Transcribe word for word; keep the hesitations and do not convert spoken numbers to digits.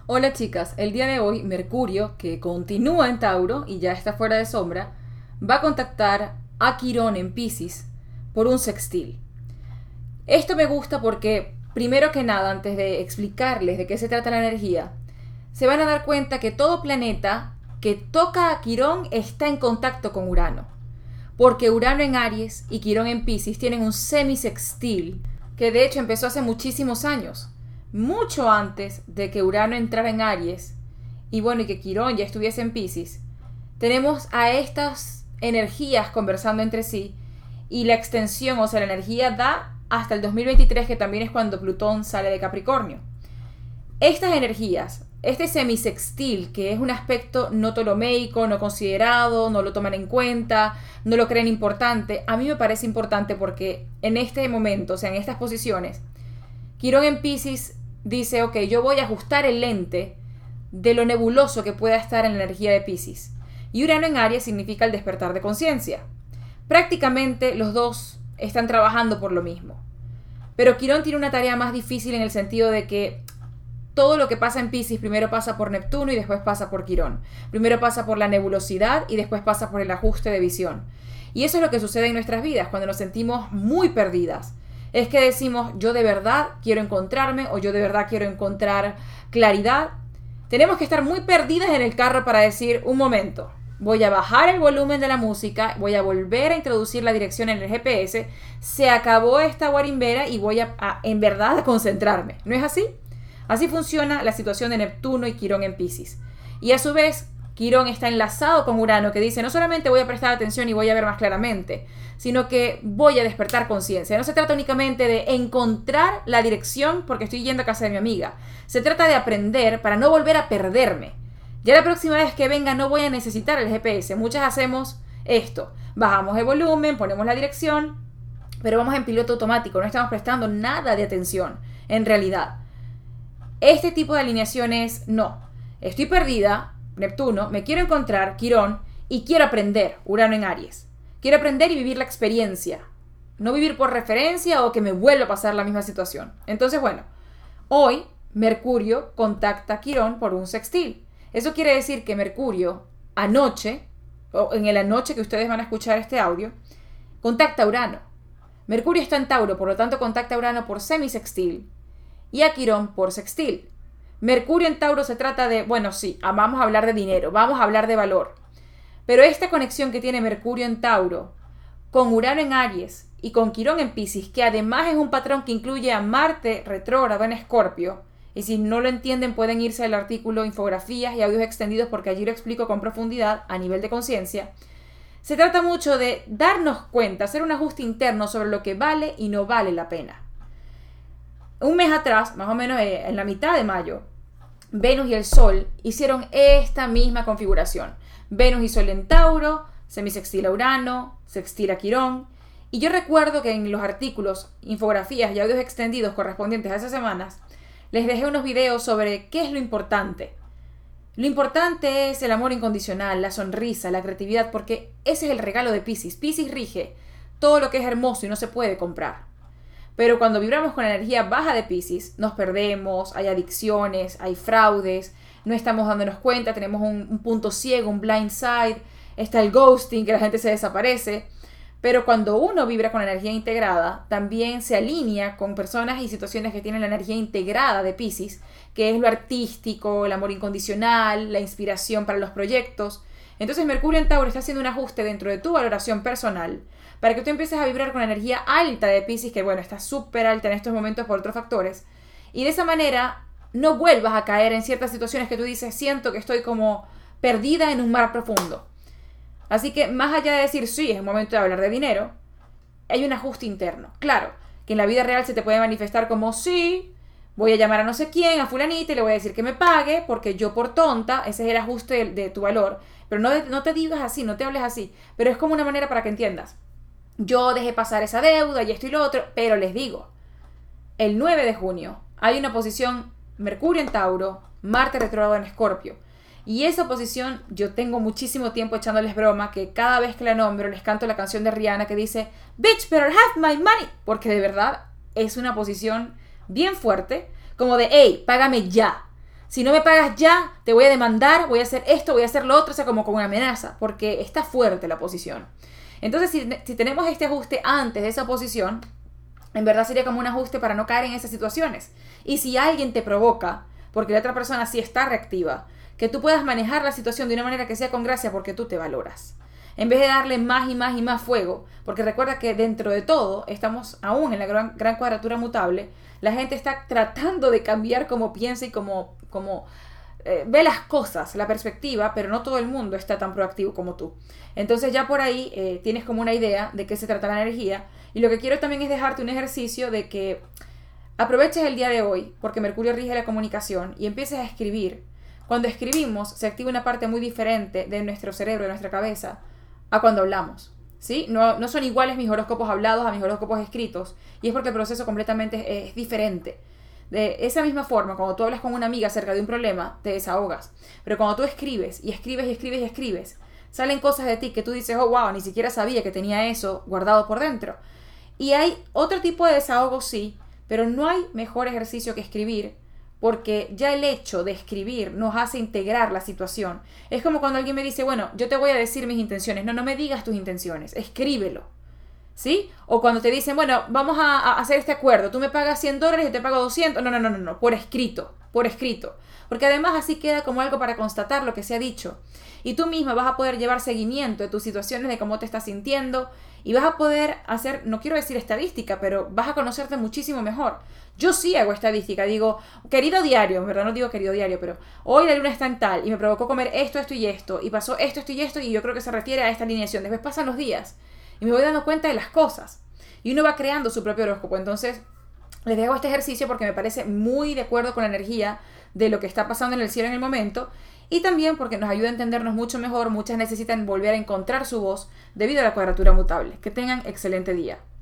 Hola chicas, el día de hoy Mercurio, que continúa en Tauro y ya está fuera de sombra, va a contactar a Quirón en Piscis por un sextil. Esto me gusta porque, primero que nada, antes de explicarles de qué se trata la energía, se van a dar cuenta que todo planeta que toca a Quirón está en contacto con Urano. Porque Urano en Aries y Quirón en Piscis tienen un semisextil que de hecho empezó hace muchísimos años, mucho antes de que Urano entrara en Aries y bueno, y que Quirón ya estuviese en Piscis. Tenemos a estas energías conversando entre sí y la extensión, o sea, la energía da hasta el dos mil veintitrés, que también es cuando Plutón sale de Capricornio. Estas energías, este semisextil, que es un aspecto no ptolomeico, no considerado, no lo toman en cuenta, no lo creen importante, a mí me parece importante porque en este momento, o sea, en estas posiciones, Quirón en Piscis dice, ok, yo voy a ajustar el lente de lo nebuloso que pueda estar en la energía de Piscis. Y Urano en Aries significa el despertar de conciencia. Prácticamente los dos están trabajando por lo mismo. Pero Quirón tiene una tarea más difícil en el sentido de que todo lo que pasa en Piscis primero pasa por Neptuno y después pasa por Quirón. Primero pasa por la nebulosidad y después pasa por el ajuste de visión. Y eso es lo que sucede en nuestras vidas cuando nos sentimos muy perdidas. Es que decimos, yo de verdad quiero encontrarme o yo de verdad quiero encontrar claridad. Tenemos que estar muy perdidas en el carro para decir, un momento, voy a bajar el volumen de la música, voy a volver a introducir la dirección en el G P S, se acabó esta guarimbera y voy a, a en verdad a concentrarme. ¿No es así? Así funciona la situación de Neptuno y Quirón en Piscis. Y a su vez, Quirón está enlazado con Urano, que dice, no solamente voy a prestar atención y voy a ver más claramente, sino que voy a despertar conciencia. No se trata únicamente de encontrar la dirección porque estoy yendo a casa de mi amiga. Se trata de aprender para no volver a perderme. Ya la próxima vez que venga no voy a necesitar el G P S. Muchas hacemos esto. Bajamos el volumen, ponemos la dirección, pero vamos en piloto automático. No estamos prestando nada de atención, en realidad. Este tipo de alineaciones, no. Estoy perdida, Neptuno, me quiero encontrar, Quirón, y quiero aprender, Urano en Aries. Quiero aprender y vivir la experiencia. No vivir por referencia o que me vuelva a pasar la misma situación. Entonces, bueno, hoy Mercurio contacta a Quirón por un sextil. Eso quiere decir que Mercurio anoche, o en la noche que ustedes van a escuchar este audio, contacta a Urano. Mercurio está en Tauro, por lo tanto contacta a Urano por semisextil y a Quirón por sextil. Mercurio en Tauro se trata de, bueno, sí, vamos a hablar de dinero, vamos a hablar de valor. Pero esta conexión que tiene Mercurio en Tauro con Urano en Aries y con Quirón en Piscis, que además es un patrón que incluye a Marte retrógrado en Escorpio, y si no lo entienden pueden irse al artículo Infografías y Audios Extendidos porque allí lo explico con profundidad a nivel de conciencia. Se trata mucho de darnos cuenta, hacer un ajuste interno sobre lo que vale y no vale la pena. Un mes atrás, más o menos en la mitad de mayo, Venus y el Sol hicieron esta misma configuración. Venus y Sol en Tauro, semisextil a Urano, sextil a Quirón. Y yo recuerdo que en los artículos, infografías y audios extendidos correspondientes a esas semanas, les dejé unos videos sobre qué es lo importante. Lo importante es el amor incondicional, la sonrisa, la creatividad, porque ese es el regalo de Piscis. Piscis rige todo lo que es hermoso y no se puede comprar. Pero cuando vibramos con la energía baja de Piscis, nos perdemos, hay adicciones, hay fraudes, no estamos dándonos cuenta, tenemos un, un punto ciego, un blind side, está el ghosting, que la gente se desaparece. Pero cuando uno vibra con la energía integrada, también se alinea con personas y situaciones que tienen la energía integrada de Piscis, que es lo artístico, el amor incondicional, la inspiración para los proyectos. Entonces Mercurio en Tauro está haciendo un ajuste dentro de tu valoración personal para que tú empieces a vibrar con la energía alta de Piscis, que bueno, está súper alta en estos momentos por otros factores, y de esa manera no vuelvas a caer en ciertas situaciones que tú dices, siento que estoy como perdida en un mar profundo. Así que más allá de decir, sí, es el momento de hablar de dinero, hay un ajuste interno. Claro, que en la vida real se te puede manifestar como, sí, voy a llamar a no sé quién, a fulanita, y le voy a decir que me pague, porque yo por tonta, ese es el ajuste de, de tu valor. Pero no, no te digas así, no te hables así. Pero es como una manera para que entiendas. Yo dejé pasar esa deuda y esto y lo otro, pero les digo, el nueve de junio hay una posición Mercurio en Tauro, Marte retrógrado en Escorpio. Y esa posición yo tengo muchísimo tiempo echándoles broma, que cada vez que la nombro les canto la canción de Rihanna que dice Bitch better have my money, porque de verdad es una posición bien fuerte, como de hey, págame ya. Si no me pagas ya, te voy a demandar, voy a hacer esto, voy a hacer lo otro, o sea, como con una amenaza, porque está fuerte la posición. Entonces, si, si tenemos este ajuste antes de esa posición, en verdad sería como un ajuste para no caer en esas situaciones. Y si alguien te provoca, porque la otra persona sí está reactiva, que tú puedas manejar la situación de una manera que sea con gracia porque tú te valoras. En vez de darle más y más y más fuego, porque recuerda que dentro de todo, estamos aún en la gran, gran cuadratura mutable, la gente está tratando de cambiar cómo piensa y cómo, cómo eh, ve las cosas, la perspectiva, pero no todo el mundo está tan proactivo como tú. Entonces ya por ahí eh, tienes como una idea de qué se trata la energía, y lo que quiero también es dejarte un ejercicio de que aproveches el día de hoy, porque Mercurio rige la comunicación, y empieces a escribir. Cuando escribimos se activa una parte muy diferente de nuestro cerebro, de nuestra cabeza, a cuando hablamos, ¿sí? No, no son iguales mis horóscopos hablados a mis horóscopos escritos, y es porque el proceso completamente es, es diferente. De esa misma forma, cuando tú hablas con una amiga acerca de un problema, te desahogas. Pero cuando tú escribes, y escribes, y escribes, y escribes, salen cosas de ti que tú dices, oh, wow, ni siquiera sabía que tenía eso guardado por dentro. Y hay otro tipo de desahogo, sí, pero no hay mejor ejercicio que escribir, porque ya el hecho de escribir nos hace integrar la situación. Es como cuando alguien me dice, bueno, yo te voy a decir mis intenciones. No, no me digas tus intenciones, escríbelo, ¿sí? O cuando te dicen, bueno, vamos a, a hacer este acuerdo, tú me pagas cien dólares y yo te pago doscientos. No, no, no, no, no, por escrito, por escrito. Porque además así queda como algo para constatar lo que se ha dicho. Y tú misma vas a poder llevar seguimiento de tus situaciones, de cómo te estás sintiendo, y vas a poder hacer, no quiero decir estadística, pero vas a conocerte muchísimo mejor. Yo sí hago estadística, digo, querido diario, en verdad no digo querido diario, pero hoy la luna está en tal, y me provocó comer esto, esto y esto, y pasó esto, esto y esto, y yo creo que se refiere a esta alineación. Después pasan los días, y me voy dando cuenta de las cosas, y uno va creando su propio horóscopo. Entonces, les dejo este ejercicio porque me parece muy de acuerdo con la energía de lo que está pasando en el cielo en el momento, y también porque nos ayuda a entendernos mucho mejor. Muchas necesitan volver a encontrar su voz debido a la cuadratura mutable. Que tengan excelente día.